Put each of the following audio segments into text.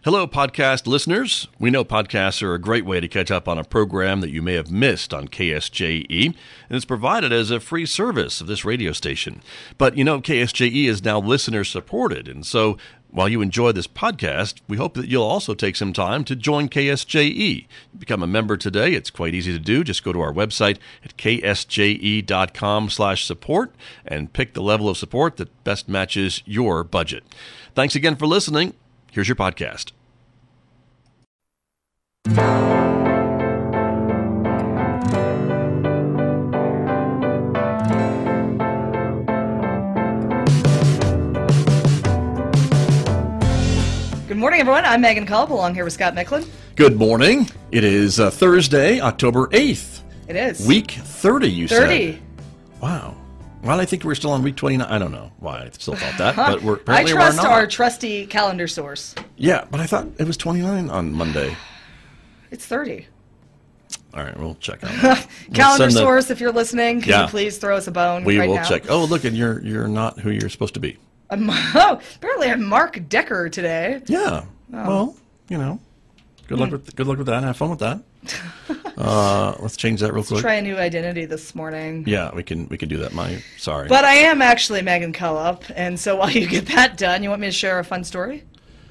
Hello, podcast listeners. We know podcasts are a great way to catch up on a program that you may have missed on KSJE, and it's provided as a free service of this radio station. But you know, KSJE is now listener-supported, and so while you enjoy this podcast, we hope that you'll also take some time to join KSJE. Become a member today. It's quite easy to do. Just go to our website at ksje.com/support and pick the level of support that best matches your budget. Thanks again for listening. Here's your podcast. Good morning, everyone. I'm Megan Culp, along here with Scott Micklin. Good morning. It is Thursday, October 8th. It is. Week 30, you 30. said. Wow. Well, I think we're still on week 29. I don't know why I still thought that, but we're I apparently trust we're not. our trusty calendar source. Yeah, but I thought it was 29 on Monday. It's 30. All right, we'll check on that. Calendar source, if you're listening, can you please throw us a bone We right will now? check. Oh, look, and you're not who you're supposed to be. Apparently I'm Mark Decker today. Yeah. Well, you know, good luck with that. Have fun with that. Let's change that real quick. Try a new identity this morning. Yeah, we can do that. Sorry. But I am actually Megan Culp, and so while you get that done, you want me to share a fun story?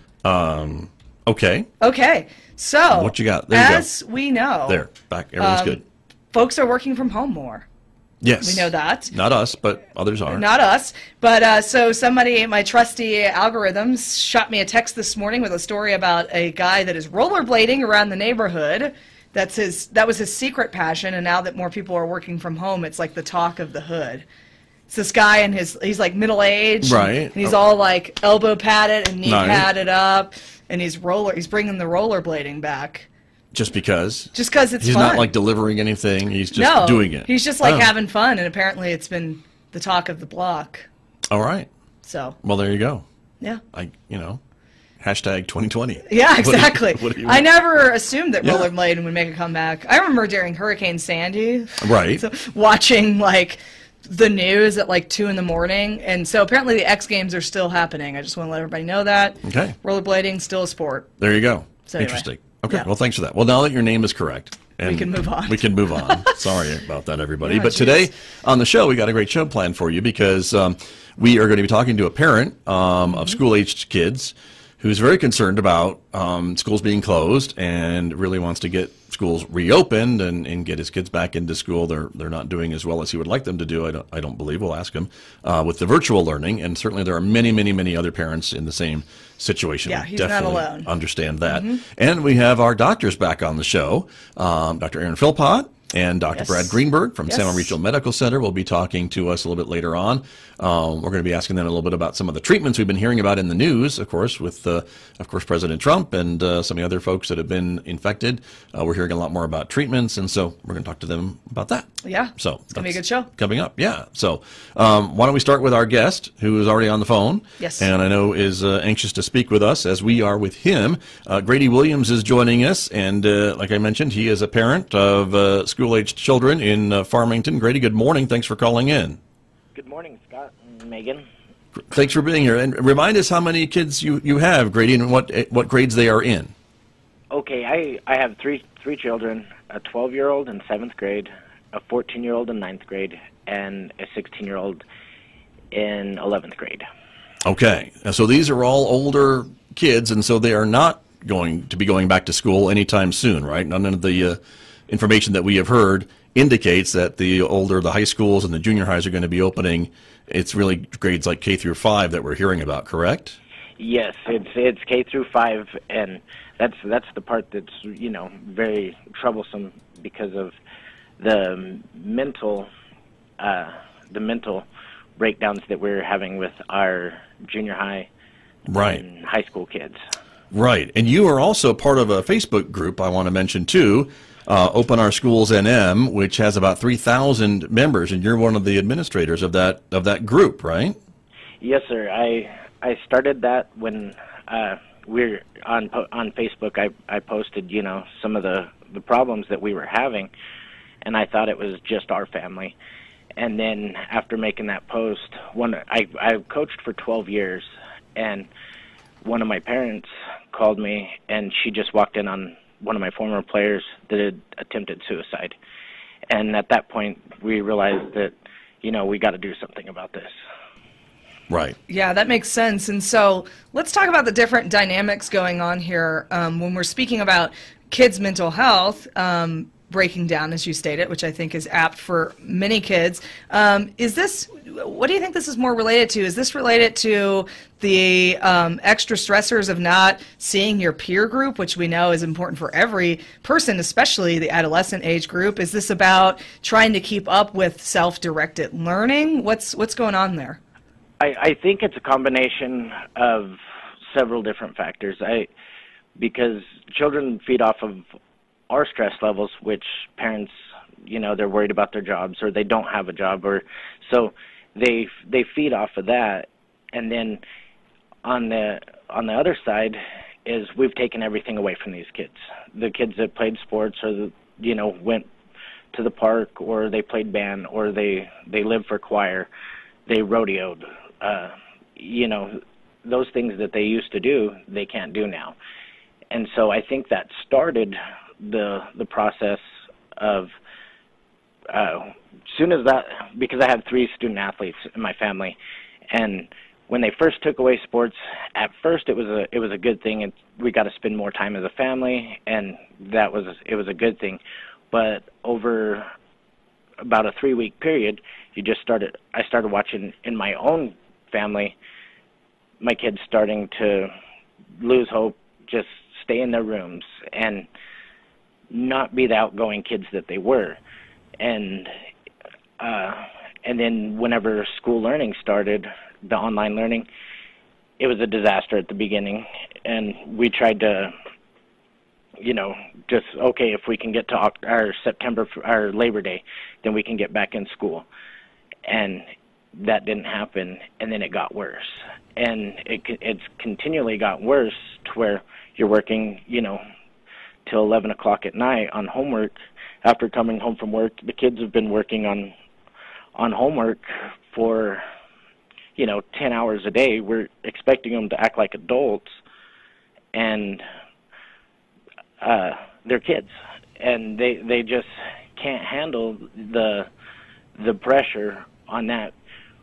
Okay. Okay. So What you got? There you go. as we know, There, back. Everyone's good. folks are working from home more. Yes. We know that. Not us, but others are. Not us, but so somebody, my trusty algorithms, shot me a text this morning with a story about a guy that is rollerblading around the neighborhood. That was his secret passion, and now that more people are working from home, it's like the talk of the hood. It's this guy, and he's like middle-aged, Right. And he's all like elbow padded and knee Nice. padded up, and he's bringing the rollerblading back. Just because? Just because it's He's fun. not like delivering anything. He's just doing it. He's just like Oh. having fun, and apparently it's been the talk of the block. All right. So Well, there you go. yeah. Hashtag 2020. Yeah, exactly. What do you I want? never assumed that Yeah. rollerblading would make a comeback. I remember during Hurricane Sandy, Right. so watching like the news at like 2 a.m, and so apparently the X Games are still happening. I just want to let everybody know that. Okay. Rollerblading still a sport. There you go. So anyway. Interesting. Okay. Yeah. Well, thanks for that. Well, now that your name is correct. And We can move on. We can move on. Sorry about that, everybody. Yeah, but geez. today on the show, we got a great show planned for you because we are going to be talking to a parent of school-aged kids who's very concerned about schools being closed and really wants to get schools reopened and get his kids back into school. They're not doing as well as he would like them to do. I don't believe. We'll ask him with the virtual learning, and certainly there are many other parents in the same situation. Yeah, We he's not definitely alone. Understand that. And we have our doctors back on the show. Dr. Aaron Philpott and Dr. Yes. Brad Greenberg from San Juan Yes. Regional Medical Center will be talking to us a little bit later on. We're going to be asking them a little bit about some of the treatments we've been hearing about in the news, of course, with, President Trump and some of the other folks that have been infected. We're hearing a lot more about treatments, and so we're going to talk to them about that. Yeah. So It's gonna be a that's good show. coming up. Yeah. So why don't we start with our guest, who is already on the phone? Yes. And I know is anxious to speak with us, as we are with him. Grady Williams is joining us, and like I mentioned, he is a parent of school-aged children in Farmington. Grady, good morning. Thanks for calling in. Good morning, Scott and Megan. Thanks for being here. And remind us how many kids you have, Grady, and what grades they are in. Okay, I have three children, a 12-year-old in 7th grade, a 14-year-old in 9th grade, and a 16-year-old in 11th grade. Okay. So these are all older kids, and so they are not going to be going back to school anytime soon, right? None of the information that we have heard indicates that the high schools and the junior highs are going to be opening. It's really grades like K through 5 that we're hearing about, correct? Yes, it's K through 5, and that's the part that's very troublesome because of the mental breakdowns that we're having with our junior high Right. and high school kids. Right. And you are also part of a Facebook group I want to mention too, Open Our Schools NM, which has about 3,000 members, and you're one of the administrators of that group, right? Yes, sir. I started that when we're on Facebook. I posted some of the problems that we were having, and I thought it was just our family. And then after making that post, I coached for 12 years, and one of my parents called me, and she just walked in on one of my former players that had attempted suicide. And at that point, we realized that, we got to do something about this. Right. Yeah, that makes sense. And so let's talk about the different dynamics going on here when we're speaking about kids' mental health. Breaking down, as you stated, which I think is apt for many kids. What do you think this is more related to? Is this related to the extra stressors of not seeing your peer group, which we know is important for every person, especially the adolescent age group? Is this about trying to keep up with self-directed learning? What's going on there? I think it's a combination of several different factors. Because children feed off of our stress levels, which parents, they're worried about their jobs, or they don't have a job, or so they feed off of that. And then on the other side is we've taken everything away from these kids. The kids that played sports, or went to the park, or they played band, or they lived for choir, they rodeoed. Those things that they used to do, they can't do now. And so I think that started the process of soon as that, because I have 3 student athletes in my family, and when they first took away sports, at first it was a good thing, and we got to spend more time as a family, and it was a good thing. But over about a 3-week period, I started watching in my own family, my kids starting to lose hope, just stay in their rooms and not be the outgoing kids that they were. And then whenever school learning started, the online learning, it was a disaster at the beginning. And we tried to, if we can get to our September, our Labor Day, then we can get back in school. And that didn't happen, and then it got worse. And it's continually got worse to where you're working, till 11 o'clock at night on homework. After coming home from work, the kids have been working on homework for, 10 hours a day. We're expecting them to act like adults, and they're kids, and they just can't handle the pressure on that.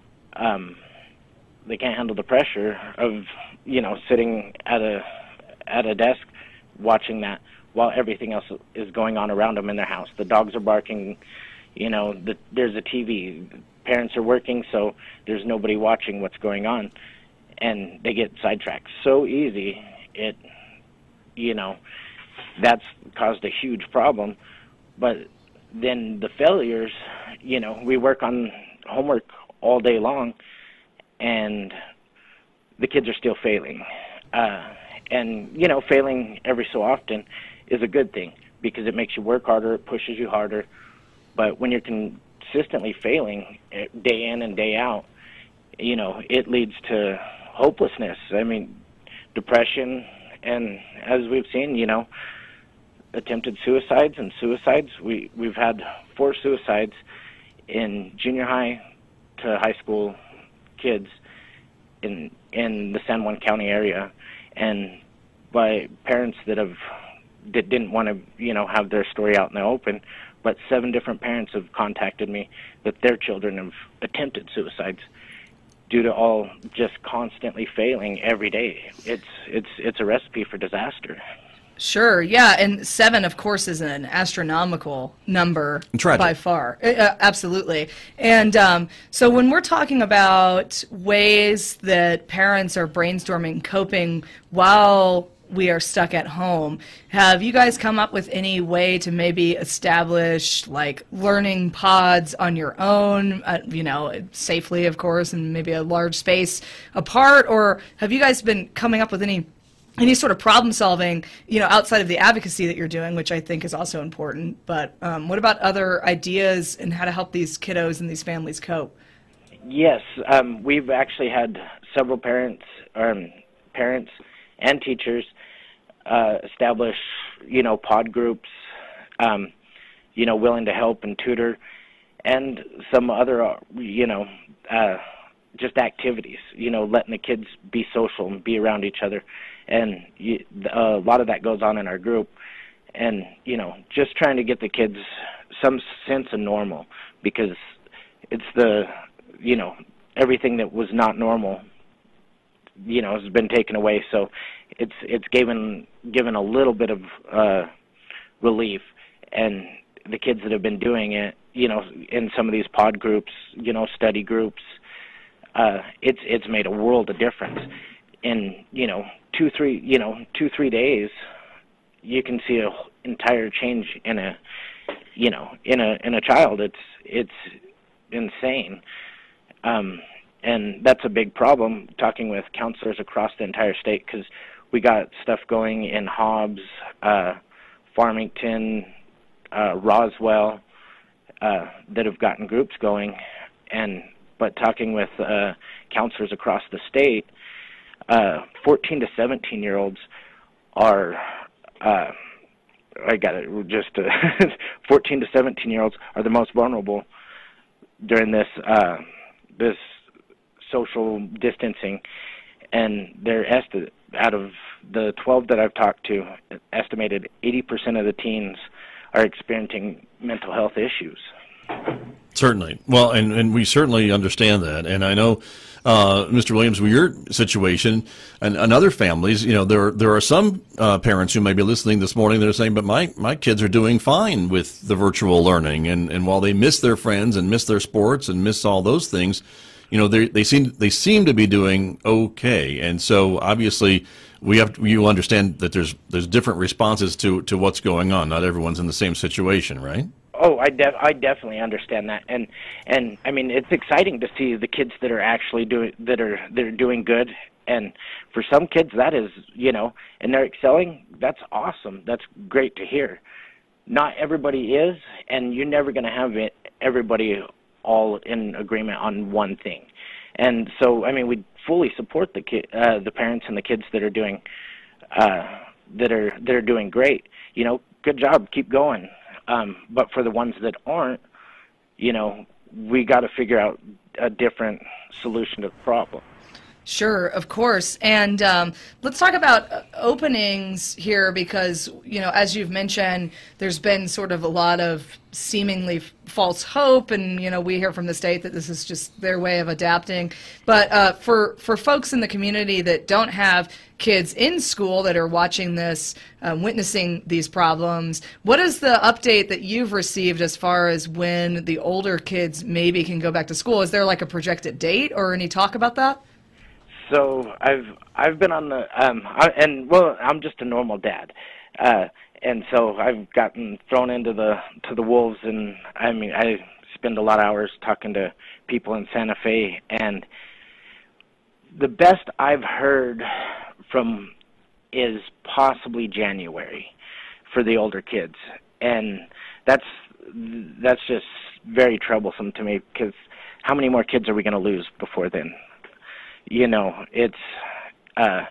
They can't handle the pressure of, sitting at a desk watching that while everything else is going on around them in their house. The dogs are barking, there's a TV. Parents are working, so there's nobody watching what's going on, and they get sidetracked so easy. That's caused a huge problem. But then the failures, we work on homework all day long, and the kids are still failing. And failing every so often is a good thing because it makes you work harder, it pushes you harder. But when you're consistently failing day in and day out, it leads to hopelessness. I mean, depression, and as we've seen, attempted suicides and suicides. We've had 4 suicides in junior high to high school kids in the San Juan County area, and by parents that didn't want to have their story out in the open. But 7 different parents have contacted me that their children have attempted suicides due to all just constantly failing every day. It's a recipe for disaster. Sure, yeah, and 7, of course, is an astronomical number by far. Absolutely. And so when we're talking about ways that parents are brainstorming, coping while we are stuck at home, have you guys come up with any way to maybe establish like learning pods on your own, safely, of course, and maybe a large space apart? Or have you guys been coming up with any sort of problem solving, outside of the advocacy that you're doing, which I think is also important? But what about other ideas and how to help these kiddos and these families cope? Yes, we've actually had several parents and teachers establish, pod groups, willing to help and tutor, and some other, just activities, letting the kids be social and be around each other. And a lot of that goes on in our group. And, just trying to get the kids some sense of normal, because it's everything that was not normal, has been taken away. So it's given a little bit of relief. And the kids that have been doing it, in some of these pod groups, study groups, it's made a world of difference. In 2-3 days, you can see an entire change in a child. It's insane, and that's a big problem. Talking with counselors across the entire state, because we got stuff going in Hobbs, Farmington, Roswell, that have gotten groups going, but talking with counselors across the state, 14 to 17-year-olds are, 14 to 17-year-olds are the most vulnerable during this social distancing, and they're out of the 12 that I've talked to, estimated 80% of the teens are experiencing mental health issues. Certainly. Well, and we certainly understand that. And I know, Mr. Williams, with your situation and other families, there are some parents who may be listening this morning that are saying, but my kids are doing fine with the virtual learning. And while they miss their friends and miss their sports and miss all those things, they seem to be doing okay. And so obviously you understand that there's different responses to what's going on. Not everyone's in the same situation, right? Oh, I definitely understand that, and I mean, it's exciting to see the kids that are actually doing good, and for some kids that is, and they're excelling. That's awesome. That's great to hear. Not everybody is, and you're never going to have everybody all in agreement on one thing, and so I mean, we fully support the parents and the kids that are doing that are doing great. Good job, keep going. But for the ones that aren't, we got to figure out a different solution to the problem. Sure, of course. And let's talk about openings here because, as you've mentioned, there's been sort of a lot of seemingly false hope, and, we hear from the state that this is just their way of adapting. But for folks in the community that don't have kids in school that are watching this, witnessing these problems, what is the update that you've received as far as when the older kids maybe can go back to school? Is there like a projected date or any talk about that? So I've been on the I'm just a normal dad, and so I've gotten thrown into the wolves, and I mean I spend a lot of hours talking to people in Santa Fe, and the best I've heard from is possibly January for the older kids, and that's just very troublesome to me because how many more kids are we going to lose before then? It's as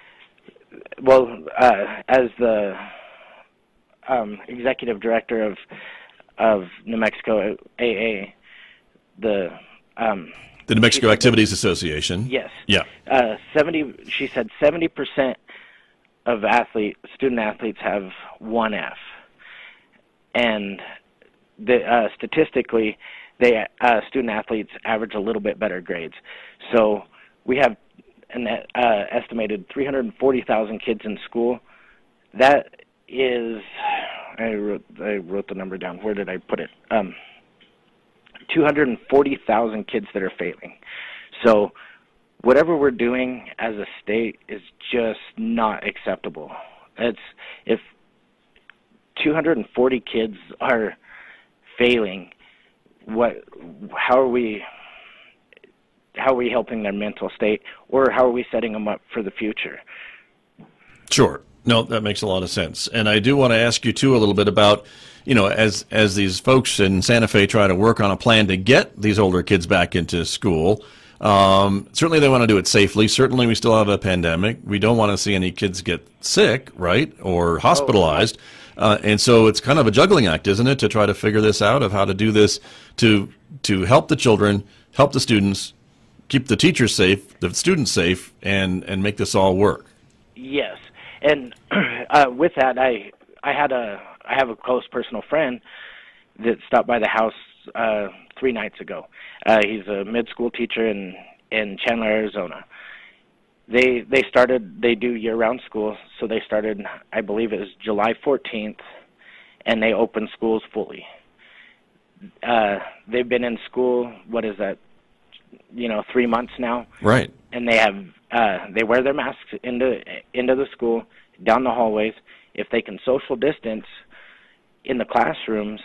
the executive director of New Mexico AA, the New Mexico Activities Association. Yes. Yeah. She said 70% of student athletes have 1F, and statistically, student athletes average a little bit better grades. So we have an estimated 340,000 kids in school. That is, I wrote the number down. Where did I put it? 240,000 kids that are failing. So whatever we're doing as a state is just not acceptable. If 240 kids are failing, how are we helping their mental state, or how are we setting them up for the future? Sure. No, that makes a lot of sense. And I do want to ask you, too, a little bit about, as these folks in Santa Fe try to work on a plan to get these older kids back into school, certainly they want to do it safely. Certainly we still have a pandemic. We don't want to see any kids get sick, right, or hospitalized. And so it's kind of a juggling act, isn't it, to try to figure this out of how to do this to help the children, help the students, keep the teachers safe, the students safe, and make this all work. Yes, and with that, I have a close personal friend that stopped by the house 3 nights ago. He's a mid-school teacher in Chandler, Arizona. They do year-round school, so they started, I believe it was July 14th, and they opened schools fully. They've been in school, what is that, 3 months now? Right. And they wear their masks into the school, down the hallways. If they can social distance in the classrooms,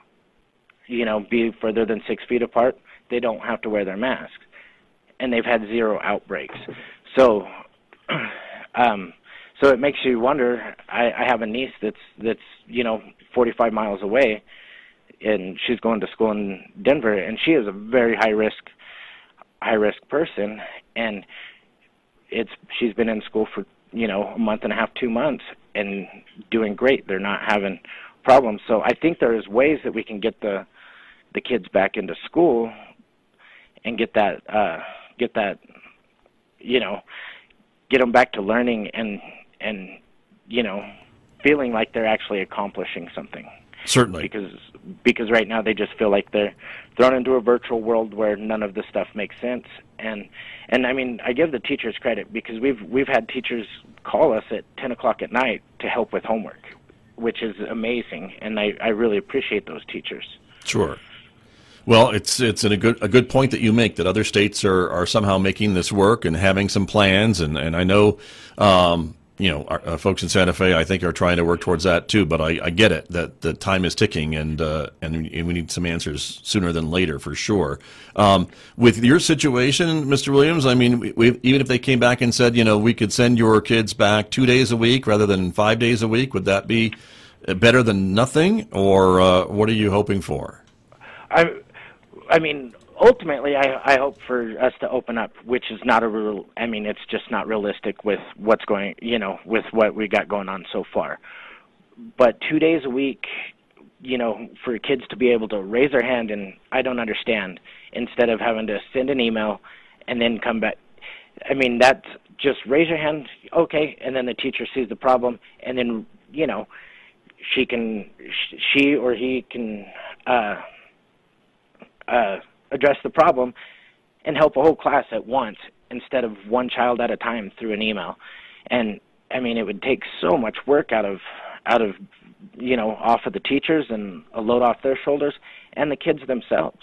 be further than 6 feet apart, they don't have to wear their masks. And they've had 0 outbreaks. So it makes you wonder. I have a niece that's 45 miles away, and she's going to school in Denver, and she is a very high risk person, and she's been in school for a month and a half, 2 months, and doing great. They're not having problems. So I think there's ways that we can get the kids back into school and get them back to learning and feeling like they're actually accomplishing something. Certainly. Because right now they just feel like they're thrown into a virtual world where none of the stuff makes sense. And I mean, I give the teachers credit, because we've had teachers call us at 10 o'clock at night to help with homework, which is amazing, and I really appreciate those teachers. Sure. Well, it's a good point that you make, that other states are somehow making this work and having some plans, and I know our folks in Santa Fe, I think, are trying to work towards that too. But I get it that the time is ticking, and we need some answers sooner than later for sure. With your situation, Mr. Williams, I mean, even if they came back and said, we could send your kids back 2 days a week rather than 5 days a week, would that be better than nothing, or what are you hoping for? I mean, ultimately, I hope for us to open up, which is not it's just not realistic with what's going, with what we got going on so far. But 2 days a week, for kids to be able to raise their hand and I don't understand, instead of having to send an email and then come back. I mean, that's just raise your hand, okay, and then the teacher sees the problem, and then, she or he can address the problem and help a whole class at once, instead of one child at a time through an email. And I mean, it would take so much work out of off of the teachers, and a load off their shoulders, and the kids themselves.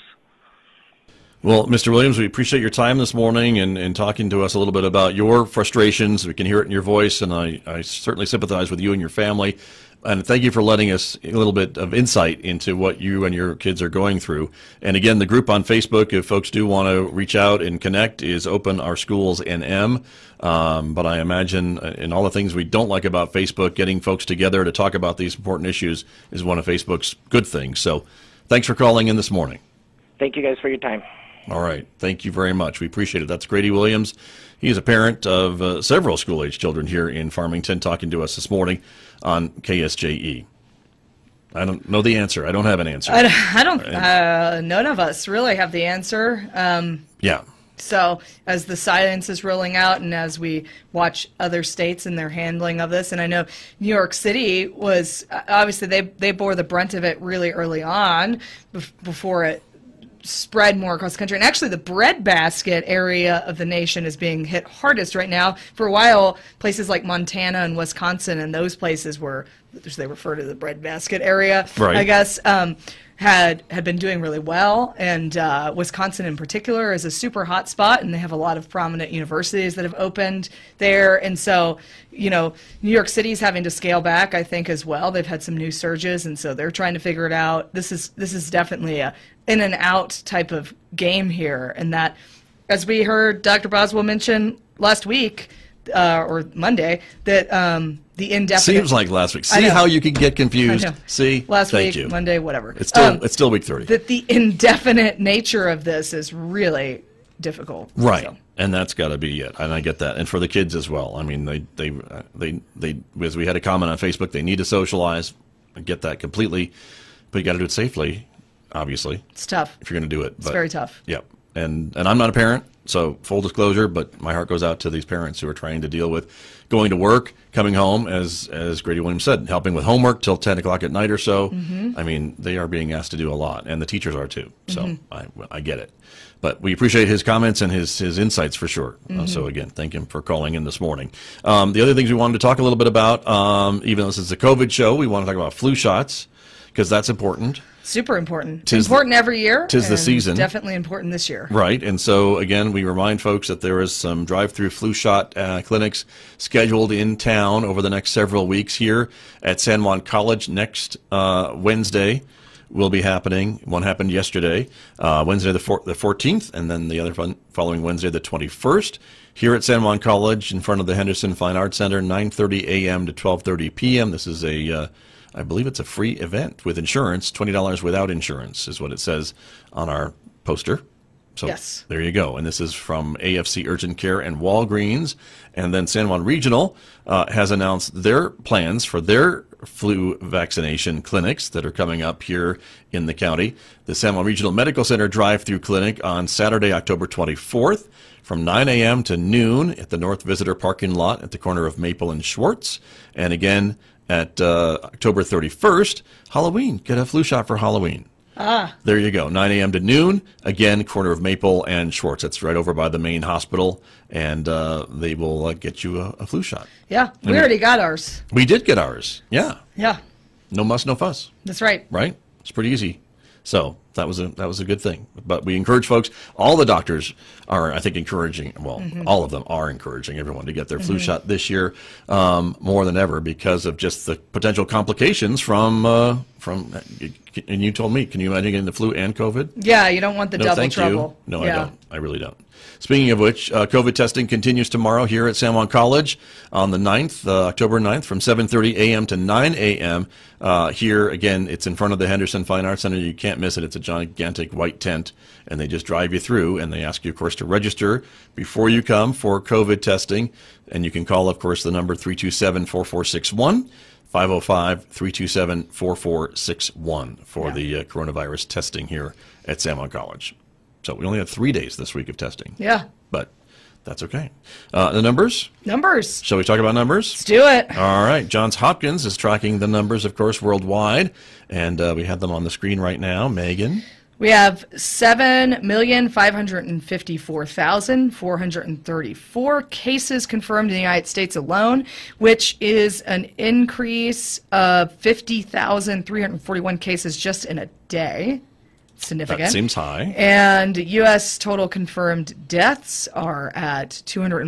Well, Mr. Williams, we appreciate your time this morning and talking to us a little bit about your frustrations. We can hear it in your voice, and I certainly sympathize with you and your family. And thank you for letting us a little bit of insight into what you and your kids are going through. And again, the group on Facebook, if folks do want to reach out and connect, is Open Our Schools NM. But I imagine in all the things we don't like about Facebook, getting folks together to talk about these important issues is one of Facebook's good things. So thanks for calling in this morning. Thank you guys for your time. All right. Thank you very much. We appreciate it. That's Grady Williams. He is a parent of several school-age children here in Farmington, talking to us this morning on KSJE. I don't know the answer. I don't have an answer. I don't. None of us really have the answer. Yeah. So as the science is rolling out, and as we watch other states and their handling of this, and I know New York City was obviously they bore the brunt of it really early on before it spread more across the country. And actually the breadbasket area of the nation is being hit hardest right now. For a while, places like Montana and Wisconsin and those places were, as they refer to the breadbasket area, right, I guess, had been doing really well. And Wisconsin in particular is a super hot spot, and they have a lot of prominent universities that have opened there. And so, New York City's having to scale back, I think, as well. They've had some new surges, and so they're trying to figure it out. This is definitely a in and out type of game here, and that, as we heard Dr. Boswell mention last week, or Monday, that the indefinite... Seems like last week. See how you can get confused? See? Last Thank week, you. Monday, whatever. It's still week 30. That the indefinite nature of this is really difficult. Right. So. And that's got to be it. And I get that. And for the kids as well. I mean, they as we had a comment on Facebook, they need to socialize. I get that completely. But you got to do it safely, obviously. It's tough. If you're going to do it. It's very tough. Yep. And I'm not a parent, So full disclosure, but my heart goes out to these parents who are trying to deal with going to work, coming home, as Grady Williams said, helping with homework till 10 o'clock at night or so. I mean, they are being asked to do a lot, and the teachers are too. So I get it. But we appreciate his comments and his insights for sure. So again, thank him for calling in this morning. The other things we wanted to talk a little bit about, even though this is a COVID show, we want to talk about flu shots because that's important. Super important. Important every year. 'Tis the season. Definitely important this year. Right. And so, again, we remind folks that there is some drive-through flu shot clinics scheduled in town over the next several weeks here at San Juan College next Wednesday. Will be happening. One happened yesterday, Wednesday the 14th, and then the other following Wednesday the 21st. Here at San Juan College in front of the Henderson Fine Arts Center, 9:30 a.m. to 12:30 p.m. This is I believe it's a free event with insurance, $20 without insurance is what it says on our poster. So yes. There you go. And this is from AFC Urgent Care and Walgreens. And then San Juan Regional has announced their plans for their flu vaccination clinics that are coming up here in the county. The San Juan Regional Medical Center drive-through clinic on Saturday, October 24th from 9 a.m. to noon at the North Visitor parking lot at the corner of Maple and Schwartz. And again, at October 31st, Halloween. Get a flu shot for Halloween. There you go. 9 a.m. to noon. Again, corner of Maple and Schwartz. That's right over by the main hospital. And they will get you a flu shot. Yeah. We already got ours. We did get ours. Yeah. Yeah. No muss, no fuss. That's right. Right? It's pretty easy. So that was a good thing. But we encourage folks. All the doctors are, I think, encouraging. Well, all of them are encouraging everyone to get their flu shot this year more than ever because of just the potential complications from. And you told me, can you imagine getting the flu and COVID? Yeah, you don't want the double thank trouble. You. No, yeah. I don't. I really don't. Speaking of which, COVID testing continues tomorrow here at San Juan College on the 9th, October 9th, from 7:30 a.m. to 9 a.m. Here, again, it's in front of the Henderson Fine Arts Center. You can't miss it. It's a gigantic white tent, and they just drive you through, and they ask you, of course, to register before you come for COVID testing. And you can call, of course, the number 327-4461. 505-327-4461 for the coronavirus testing here at San Juan College. So we only have 3 days this week of testing. Yeah. But that's okay. The numbers? Numbers. Shall we talk about numbers? Let's do it. All right. Johns Hopkins is tracking the numbers, of course, worldwide. And we have them on the screen right now. Megan? We have 7,554,434 cases confirmed in the United States alone, which is an increase of 50,341 cases just in a day. Significant. That seems high. And U.S. total confirmed deaths are at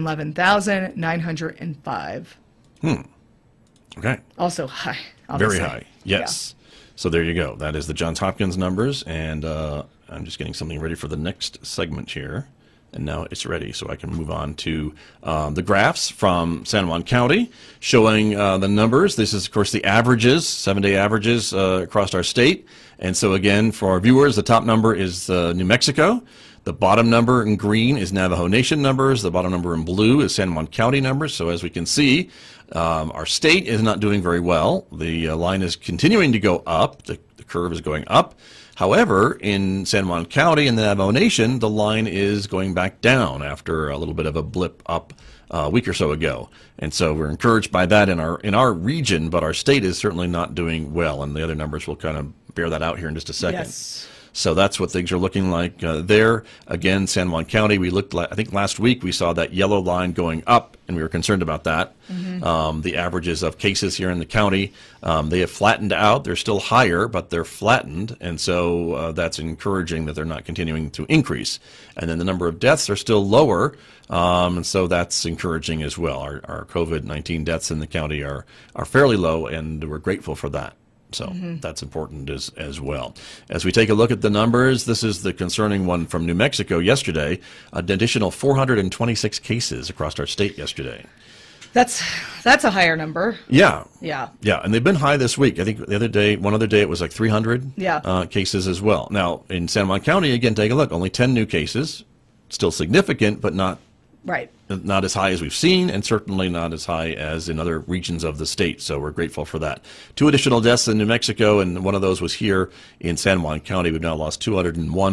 211,905. Okay. Also high. Obviously. Very high. Yes. Yeah. So there you go. That is the Johns Hopkins numbers, and I'm just getting something ready for the next segment here. And now it's ready, so I can move on to the graphs from San Juan County showing the numbers. This is, of course, the averages, 7-day averages across our state. And so, again, for our viewers, the top number is New Mexico. The bottom number in green is Navajo Nation numbers. The bottom number in blue is San Juan County numbers. So as we can see, our state is not doing very well. The line is continuing to go up. The curve is going up. However, in San Juan County and the Navajo Nation, the line is going back down after a little bit of a blip up a week or so ago. And so we're encouraged by that in our region, but our state is certainly not doing well. And the other numbers will kind of bear that out here in just a second. Yes. So that's what things are looking like there. Again, San Juan County, we looked, I think last week we saw that yellow line going up, and we were concerned about that. The averages of cases here in the county, they have flattened out. They're still higher, but they're flattened, and so that's encouraging that they're not continuing to increase. And then the number of deaths are still lower, and so that's encouraging as well. Our COVID-19 deaths in the county are fairly low, and we're grateful for that. So that's important as well. As we take a look at the numbers, this is the concerning one from New Mexico yesterday, an additional 426 cases across our state yesterday. That's a higher number. Yeah. Yeah. Yeah, and they've been high this week. I think one other day it was like 300 Yeah. Cases as well. Now, in San Juan County, again, take a look, only 10 new cases, still significant, but not as high as we've seen, and certainly not as high as in other regions of the state. So we're grateful for that. 2 additional deaths in New Mexico, and one of those was here in San Juan County. We've now lost 201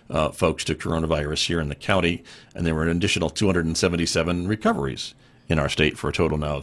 folks to coronavirus here in the county, and there were an additional 277 recoveries in our state for a total now of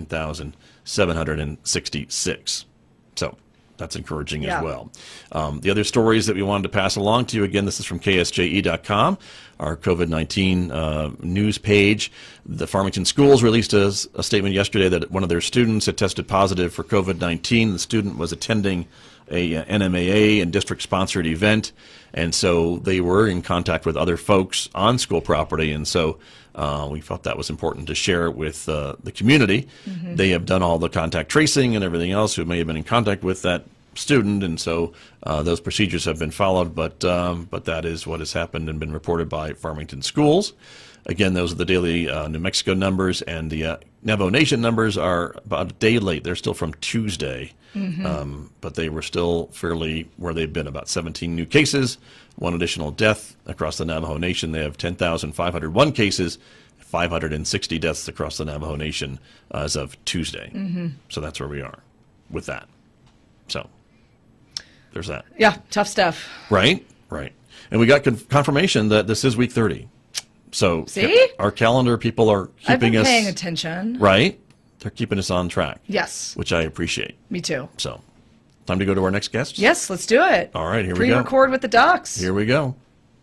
17,766. So that's encouraging as well. The other stories that we wanted to pass along to you, again, this is from KSJE.com, our COVID-19 news page. The Farmington Schools released a statement yesterday that one of their students had tested positive for COVID-19. The student was attending a NMAA and district-sponsored event, and so they were in contact with other folks on school property, and so we felt that was important to share with the community. They have done all the contact tracing and everything else who may have been in contact with that student, and so those procedures have been followed, but that is what has happened and been reported by Farmington Schools. Again, those are the daily New Mexico numbers, and the Navajo Nation numbers are about a day late. They're still from Tuesday, but they were still fairly where they've been, about 17 new cases, one additional death across the Navajo Nation. They have 10,501 cases, 560 deaths across the Navajo Nation as of Tuesday. So that's where we are with that. So there's that. Yeah, tough stuff. Right. And we got confirmation that this is week 30. So see, our calendar people are keeping I've been us paying attention. Right. They're keeping us on track. Yes. Which I appreciate. Me too. So, time to go to our next guest? Yes, let's do it. All right, here we go. Pre-record with the docs. Here we go.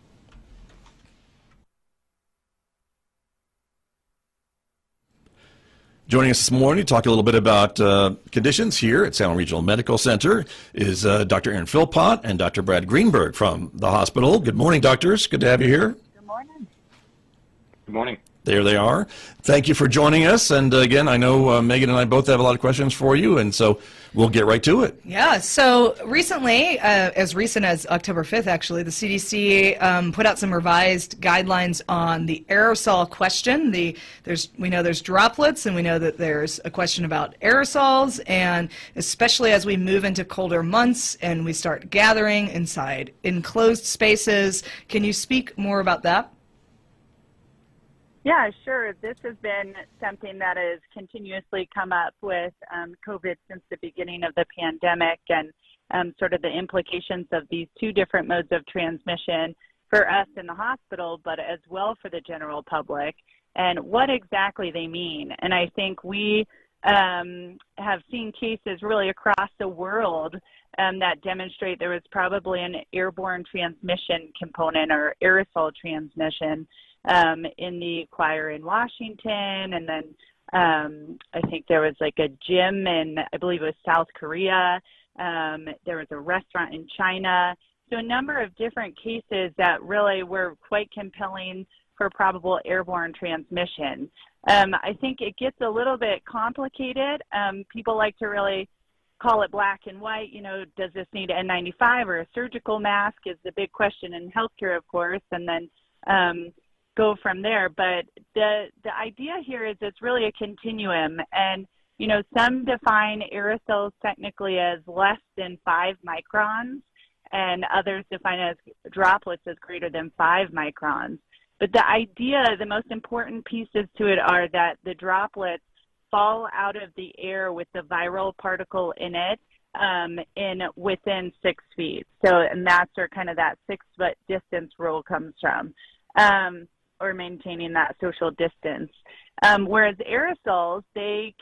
Joining us this morning to talk a little bit about conditions here at Salmon Regional Medical Center is Dr. Aaron Philpott and Dr. Brad Greenberg from the hospital. Good morning, doctors. Good to have you here. Good morning. Good morning. There they are. Thank you for joining us. And again, I know Megan and I both have a lot of questions for you, and so we'll get right to it. Yeah, so recently, as recent as October 5th, actually, the CDC put out some revised guidelines on the aerosol question. We know there's droplets, and we know that there's a question about aerosols, and especially as we move into colder months and we start gathering inside enclosed spaces. Can you speak more about that? Yeah, sure. This has been something that has continuously come up with COVID since the beginning of the pandemic, and sort of the implications of these two different modes of transmission for us in the hospital, but as well for the general public, and what exactly they mean. And I think we have seen cases really across the world that demonstrate there was probably an airborne transmission component or aerosol transmission in the choir in Washington, and then I think there was like a gym in, I believe it was South Korea. There was a restaurant in China. So a number of different cases that really were quite compelling for probable airborne transmission. I think it gets a little bit complicated. People like to really call it black and white. You know, does this need an N95 or a surgical mask is the big question in healthcare, of course, and then go from there. But the idea here is it's really a continuum, and you know, some define aerosols technically as less than 5 microns, and others define as droplets as greater than 5 microns. But the idea, the most important pieces to it are that the droplets fall out of the air with the viral particle in it within 6 feet. So, and that's where kind of that 6-foot distance rule comes from. Or maintaining that social distance. Whereas aerosols, they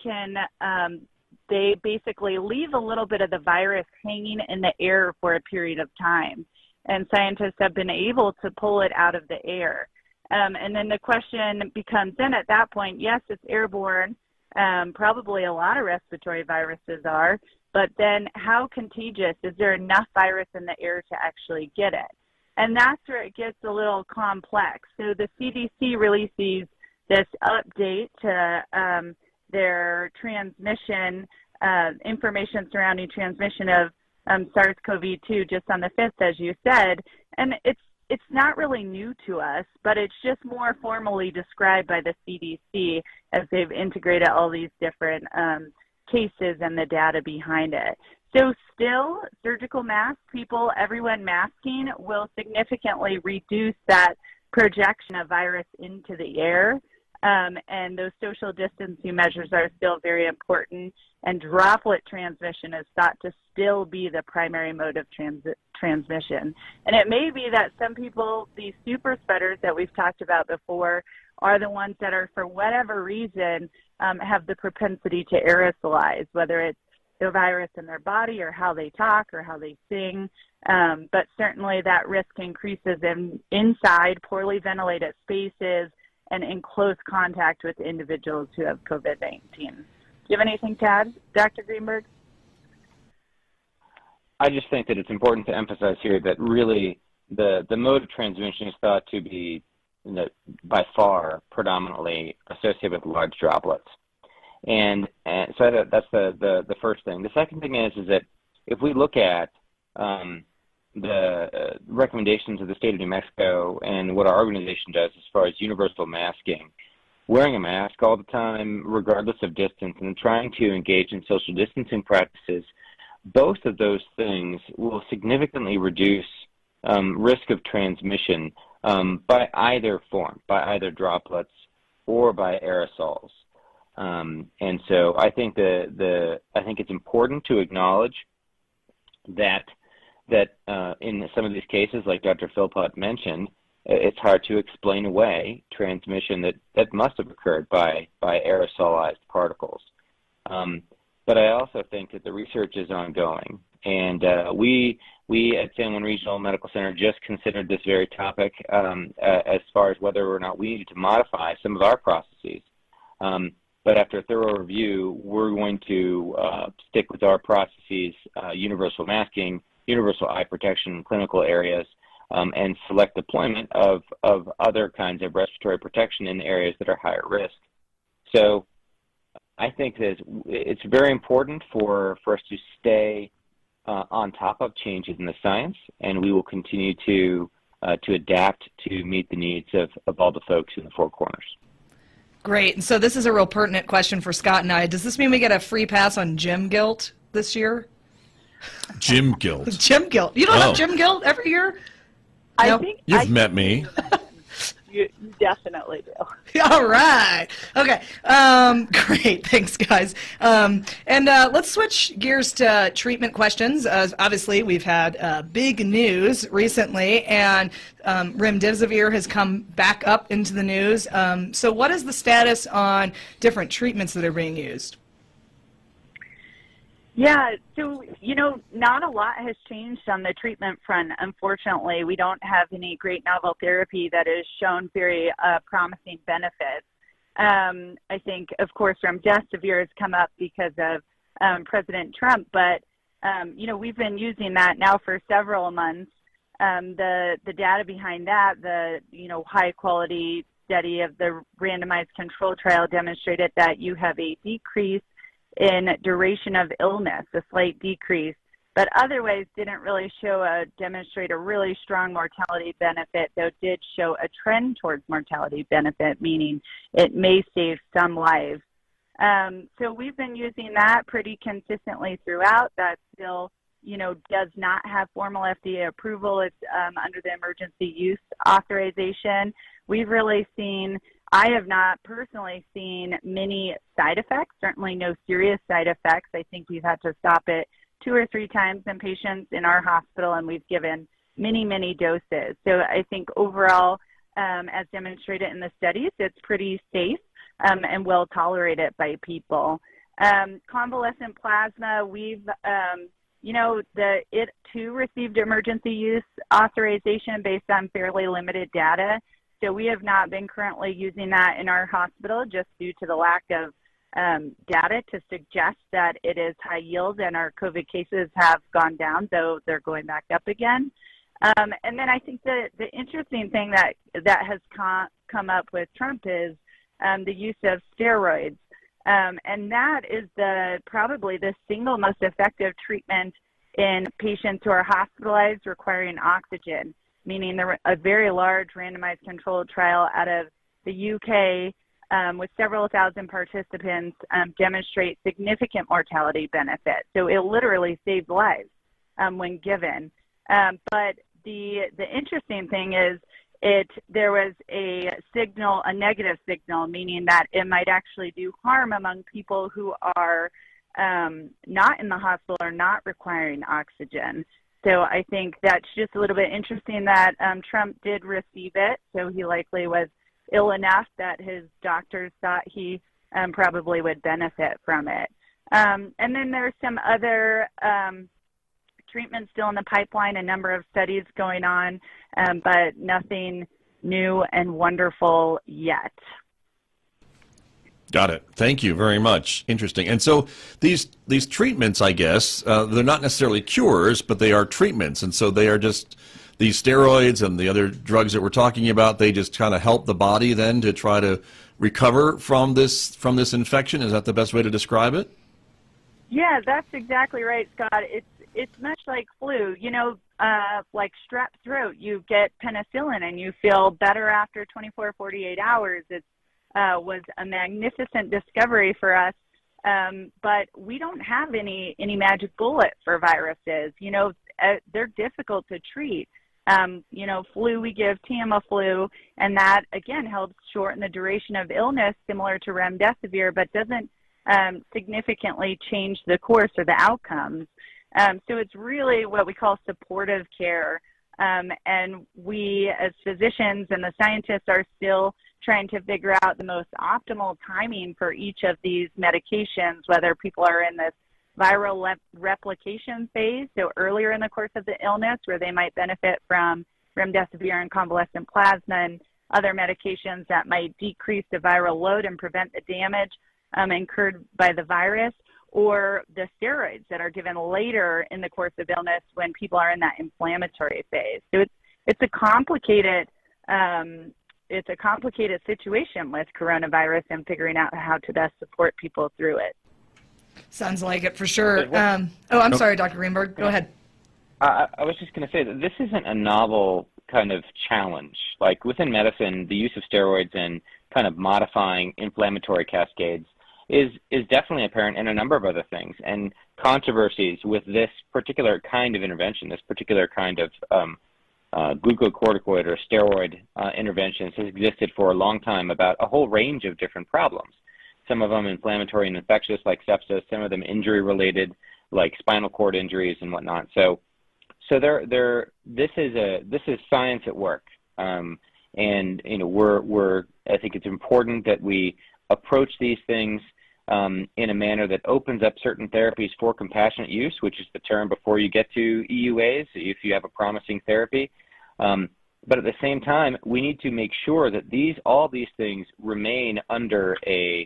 basically leave a little bit of the virus hanging in the air for a period of time. And scientists have been able to pull it out of the air. And then the question becomes then at that point, yes, it's airborne. Probably a lot of respiratory viruses are. But then how contagious? Is there enough virus in the air to actually get it? And that's where it gets a little complex. So the CDC releases this update to their transmission, information surrounding transmission of SARS-CoV-2 just on the 5th, as you said. And it's not really new to us, but it's just more formally described by the CDC as they've integrated all these different cases and the data behind it. So still, surgical masks, everyone masking will significantly reduce that projection of virus into the air. and those social distancing measures are still very important, and droplet transmission is thought to still be the primary mode of transmission. And it may be that some people, these super spreaders that we've talked about before, are the ones that are, for whatever reason, have the propensity to aerosolize, whether it's the virus in their body or how they talk or how they sing. But certainly that risk increases inside poorly ventilated spaces and in close contact with individuals who have COVID-19. Do you have anything to add, Dr. Greenberg? I just think that it's important to emphasize here that really the mode of transmission is thought to be by far predominantly associated with large droplets. And so that's the first thing. The second thing is that if we look at the recommendations of the state of New Mexico and what our organization does as far as universal masking, wearing a mask all the time, regardless of distance, and trying to engage in social distancing practices, both of those things will significantly reduce risk of transmission by either form, by either droplets or by aerosols. And so I think I think it's important to acknowledge that in some of these cases, like Dr. Philpott mentioned, it's hard to explain away transmission that must have occurred by aerosolized particles. But I also think that the research is ongoing, and we at San Juan Regional Medical Center just considered this very topic as far as whether or not we needed to modify some of our processes. But after a thorough review, we're going to stick with our processes, universal masking, universal eye protection in clinical areas, and select deployment of other kinds of respiratory protection in areas that are higher risk. So I think that it's very important for us to stay on top of changes in the science, and we will continue to adapt to meet the needs of all the folks in the Four Corners. Great. And so this is a real pertinent question for Scott and I. Does this mean we get a free pass on gym guilt this year? Gym guilt. Gym guilt. You don't have gym guilt every year? I No? think You've met me. you definitely do. All right. Okay. Great. Thanks, guys. And let's switch gears to treatment questions. Obviously, we've had big news recently, and remdesivir has come back up into the news. So what is the status on different treatments that are being used? Yeah, so, not a lot has changed on the treatment front. Unfortunately, we don't have any great novel therapy that has shown very promising benefits. I think, of course, remdesivir has come up because of President Trump, but, we've been using that now for several months. The data behind that, the, high-quality study of the randomized control trial demonstrated that you have a decrease in duration of illness, a slight decrease, but otherwise didn't really demonstrate a really strong mortality benefit, though did show a trend towards mortality benefit, meaning it may save some lives. So we've been using that pretty consistently throughout. That still, does not have formal FDA approval. It's under the emergency use authorization. We've really I have not personally seen many side effects, certainly no serious side effects. I think we've had to stop it 2 or 3 times in patients in our hospital, and we've given many, many doses. So I think overall, as demonstrated in the studies, it's pretty safe and well tolerated by people. Convalescent plasma, it too received emergency use authorization based on fairly limited data. So we have not been currently using that in our hospital just due to the lack of data to suggest that it is high yield, and our COVID cases have gone down, though they're going back up again. And then I think the interesting thing that has come up with Trump is the use of steroids. And that is probably the single most effective treatment in patients who are hospitalized requiring oxygen, meaning a very large randomized controlled trial out of the UK with several thousand participants demonstrate significant mortality benefit. So it literally saved lives when given. But the interesting thing is there was a signal, a negative signal, meaning that it might actually do harm among people who are not in the hospital or not requiring oxygen. So I think that's just a little bit interesting that Trump did receive it. So he likely was ill enough that his doctors thought he probably would benefit from it. And then there's some other treatments still in the pipeline, a number of studies going on, but nothing new and wonderful yet. Got it. Thank you very much. Interesting. And so these treatments, I guess, they're not necessarily cures, but they are treatments. And so they are just these steroids and the other drugs that we're talking about. They just kind of help the body then to try to recover from this infection. Is that the best way to describe it? Yeah, that's exactly right, Scott. It's much like flu. You know, like strep throat, you get penicillin and you feel better after 24, 48 hours. It was a magnificent discovery for us, but we don't have any magic bullet for viruses. You know, they're difficult to treat. You know, flu, we give Tamiflu, and that, again, helps shorten the duration of illness, similar to remdesivir, but doesn't significantly change the course or the outcomes. So it's really what we call supportive care. And we, as physicians and the scientists, are still trying to figure out the most optimal timing for each of these medications, whether people are in this viral replication phase, so earlier in the course of the illness, where they might benefit from remdesivir and convalescent plasma and other medications that might decrease the viral load and prevent the damage incurred by the virus, or the steroids that are given later in the course of illness when people are in that inflammatory phase. So it's a complicated situation with coronavirus and figuring out how to best support people through it. Sounds like it for sure. I'm sorry, Dr. Greenberg. Go ahead. I was just going to say that this isn't a novel kind of challenge. Like within medicine, the use of steroids and kind of modifying inflammatory cascades is definitely apparent in a number of other things. And controversies with this particular kind of intervention, this particular kind of glucocorticoid or steroid interventions has existed for a long time about a whole range of different problems. Some of them inflammatory and infectious, like sepsis. Some of them injury-related, like spinal cord injuries and whatnot. So this is science at work. And you know, I think it's important that we approach these things in a manner that opens up certain therapies for compassionate use, which is the term before you get to EUAs, if you have a promising therapy. But at the same time, we need to make sure that all these things remain under a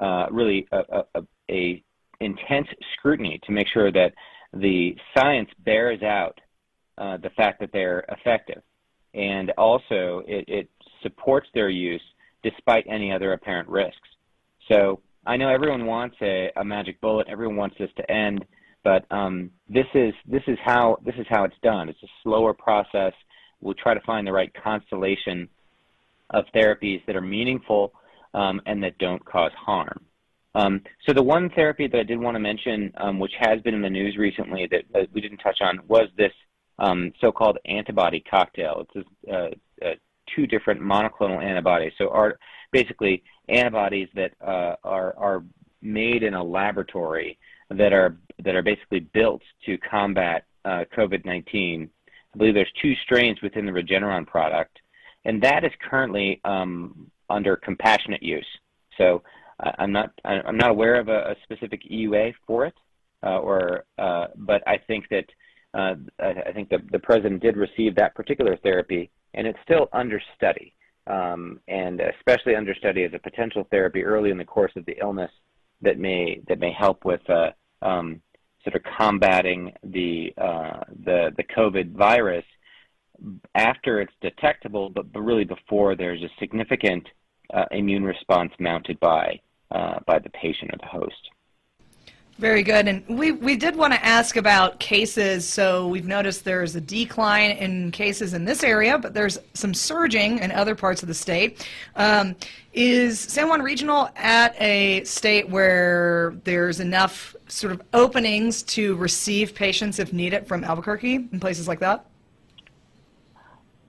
intense scrutiny to make sure that the science bears out the fact that they're effective, and also it supports their use despite any other apparent risks. So I know everyone wants a magic bullet, everyone wants this to end, but this is how it's done. It's a slower process. We'll try to find the right constellation of therapies that are meaningful and that don't cause harm. So the one therapy that I did want to mention, which has been in the news recently that we didn't touch on, was this so-called antibody cocktail. It's two different monoclonal antibodies. So are basically antibodies that are made in a laboratory that are basically built to combat COVID-19. I believe there's two strains within the Regeneron product, and that is currently under compassionate use. So I'm not aware of a specific EUA for it, but I think that the president did receive that particular therapy, and it's still under study, and especially under study as a potential therapy early in the course of the illness that may help with sort of combating the COVID virus after it's detectable, but really before there's a significant immune response mounted by the patient or the host. Very good. And we did want to ask about cases. So we've noticed there's a decline in cases in this area, but there's some surging in other parts of the state. Is San Juan Regional at a state where there's enough sort of openings to receive patients if needed from Albuquerque and places like that?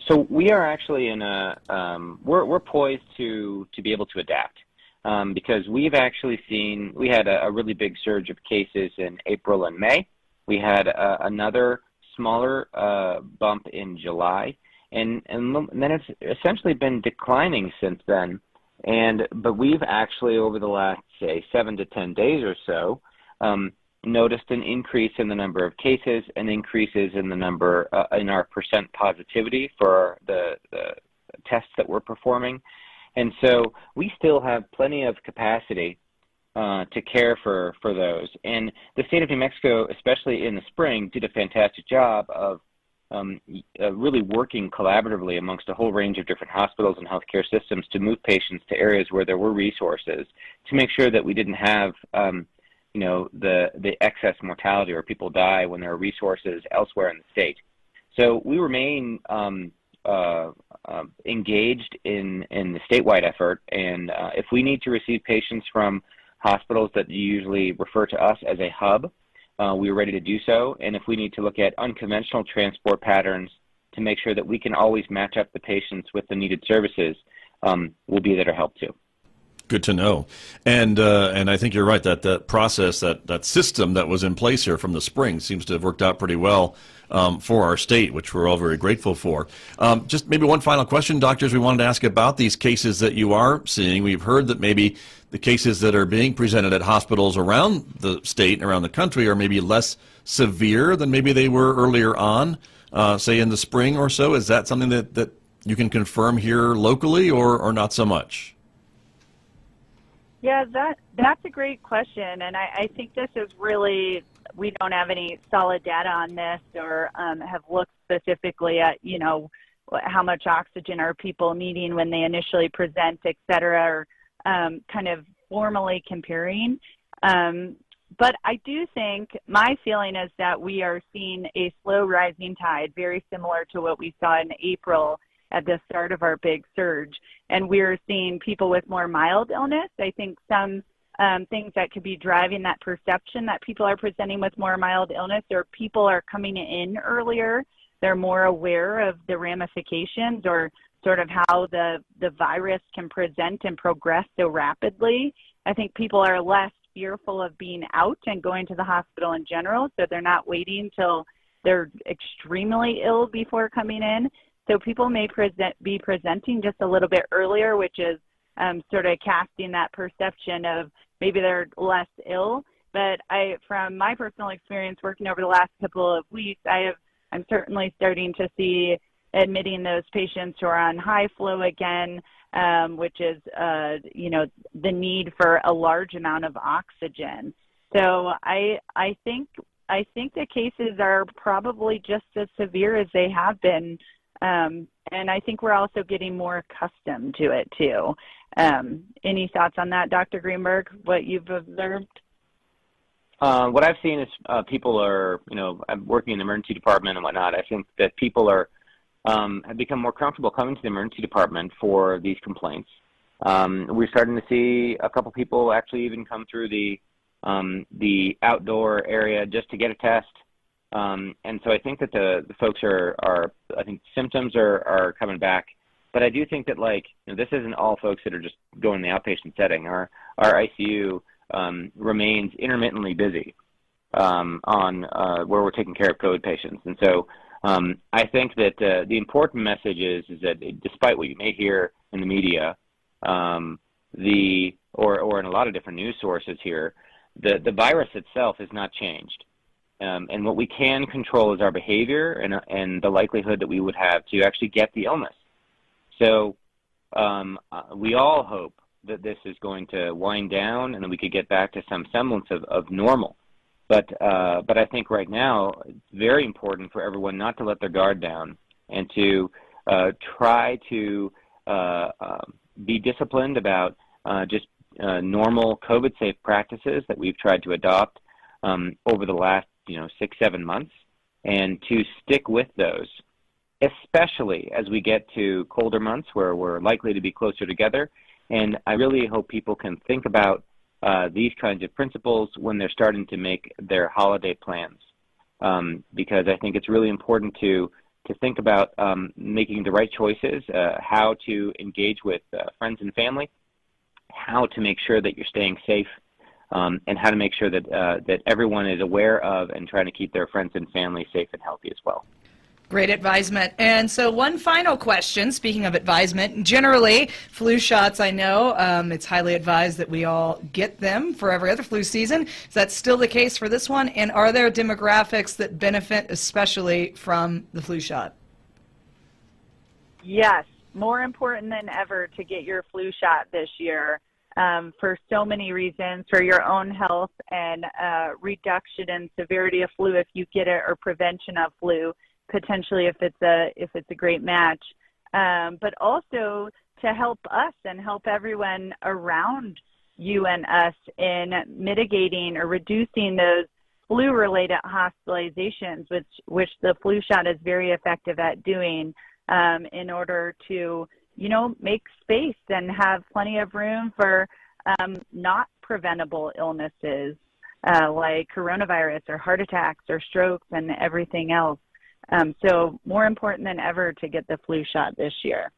So we are actually in we're poised to be able to adapt because we've actually seen, we had a really big surge of cases in April and May. We had another smaller bump in July, and then it's essentially been declining since then. But we've actually, over the last, say, 7 to 10 days or so, noticed an increase in the number of cases and increases in the number in our percent positivity for the tests that we're performing. And so we still have plenty of capacity to care for those. And the state of New Mexico, especially in the spring, did a fantastic job of really working collaboratively amongst a whole range of different hospitals and healthcare systems to move patients to areas where there were resources to make sure that we didn't have the excess mortality or people die when there are resources elsewhere in the state. So we remain engaged in the statewide effort, and if we need to receive patients from hospitals that usually refer to us as a hub, we are ready to do so. And if we need to look at unconventional transport patterns to make sure that we can always match up the patients with the needed services, we'll be there to help too. Good to know. And I think you're right that that process, that system that was in place here from the spring seems to have worked out pretty well for our state, which we're all very grateful for. Just maybe one final question, doctors, we wanted to ask about these cases that you are seeing. We've heard that maybe the cases that are being presented at hospitals around the state and around the country are maybe less severe than maybe they were earlier on, say in the spring or so. Is that something that you can confirm here locally or not so much? Yeah, that's a great question, and I think this is really, we don't have any solid data on this or have looked specifically at, how much oxygen are people needing when they initially present, et cetera, or kind of formally comparing. But I do think my feeling is that we are seeing a slow rising tide, very similar to what we saw in April at the start of our big surge. And we're seeing people with more mild illness. I think some things that could be driving that perception that people are presenting with more mild illness, or people are coming in earlier. They're more aware of the ramifications or sort of how the virus can present and progress so rapidly. I think people are less fearful of being out and going to the hospital in general, so they're not waiting till they're extremely ill before coming in. So people may be presenting just a little bit earlier, which is sort of casting that perception of maybe they're less ill. But from my personal experience working over the last couple of weeks, I'm certainly starting to see admitting those patients who are on high flow again, which is the need for a large amount of oxygen. So I think the cases are probably just as severe as they have been. And I think we're also getting more accustomed to it too. Any thoughts on that, Dr. Greenberg, what you've observed? What I've seen is people are, I'm working in the emergency department and whatnot. I think that people have become more comfortable coming to the emergency department for these complaints. We're starting to see a couple people actually even come through the outdoor area just to get a test. And so I think that the folks I think symptoms are coming back, but I do think that this isn't all folks that are just going in the outpatient setting. Our ICU remains intermittently busy on where we're taking care of COVID patients. And so I think that the important message is that despite what you may hear in the media, or in a lot of different news sources here, the virus itself has not changed. And what we can control is our behavior and the likelihood that we would have to actually get the illness. So we all hope that this is going to wind down and that we could get back to some semblance of normal. But I think right now it's very important for everyone not to let their guard down and to try to be disciplined about just normal COVID-safe practices that we've tried to adopt over the last 6-7 months, and to stick with those, especially as we get to colder months where we're likely to be closer together. And I really hope people can think about these kinds of principles when they're starting to make their holiday plans, because I think it's really important to to think about making the right choices, how to engage with friends and family, how to make sure that you're staying safe, and how to make sure that that everyone is aware of and trying to keep their friends and family safe and healthy as well. Great advisement. And so one final question, speaking of advisement, generally flu shots, I know it's highly advised that we all get them for every other flu season. Is that still the case for this one? And are there demographics that benefit especially from the flu shot? Yes, more important than ever to get your flu shot this year for so many reasons, for your own health and reduction in severity of flu if you get it, or prevention of flu, potentially if it's a great match, but also to help us and help everyone around you and us in mitigating or reducing those flu-related hospitalizations, which the flu shot is very effective at doing, in order to, make space and have plenty of room for not preventable illnesses like coronavirus or heart attacks or strokes and everything else. So more important than ever to get the flu shot this year.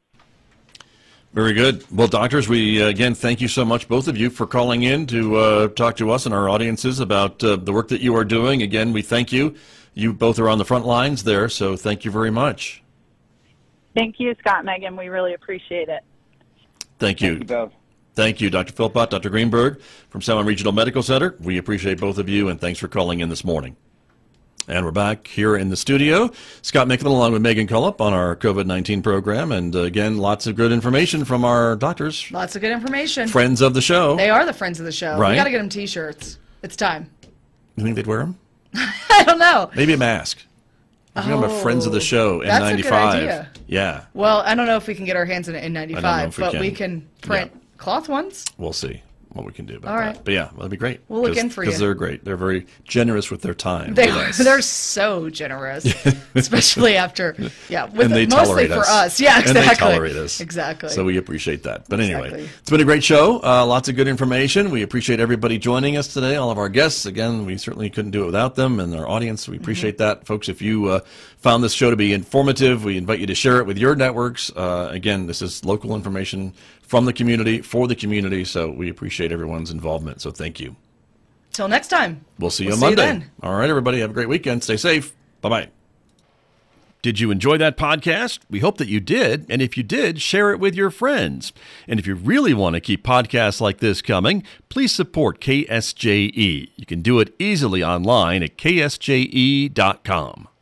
Very good. Well, doctors, we again thank you so much, both of you, for calling in to talk to us and our audiences about the work that you are doing. Again, we thank you. You both are on the front lines there, so thank you very much. Thank you, Scott, Megan. We really appreciate it. Thank you. Thank you both. Thank you, Dr. Philpott, Dr. Greenberg from Salmon Regional Medical Center. We appreciate both of you, and thanks for calling in this morning. And we're back here in the studio. Scott Micklin along with Megan Cullop on our COVID-19 program. And again, lots of good information from our doctors. Lots of good information. Friends of the show. They are the friends of the show. Right. We got to get them T-shirts. It's time. You think they'd wear them? I don't know. Maybe a mask. I think I'm a Friends of the Show N95. That's a good idea. Yeah. Well, I don't know if we can get our hands on an I don't know N95, if we but can. we can print cloth ones. We'll see what we can do about All right. that. But yeah, that'd be great. We'll look in for you. Because they're great. They're very generous with their time. They're so generous, especially after, And they mostly tolerate for us. us. Yeah, exactly. And they tolerate us. Exactly. So we appreciate that. But anyway, Exactly. It's been a great show. Lots of good information. We appreciate everybody joining us today, all of our guests. Again, we certainly couldn't do it without them and our audience. We appreciate that. Folks, if you found this show to be informative, we invite you to share it with your networks. Again, this is local information from the community, for the community, so we appreciate everyone's involvement. So thank you. Till next time. We'll see you We'll on see you Monday. then. All right, everybody, have a great weekend. Stay safe. Bye-bye. Did you enjoy that podcast? We hope that you did. And if you did, share it with your friends. And if you really want to keep podcasts like this coming, please support KSJE. You can do it easily online at ksje.com.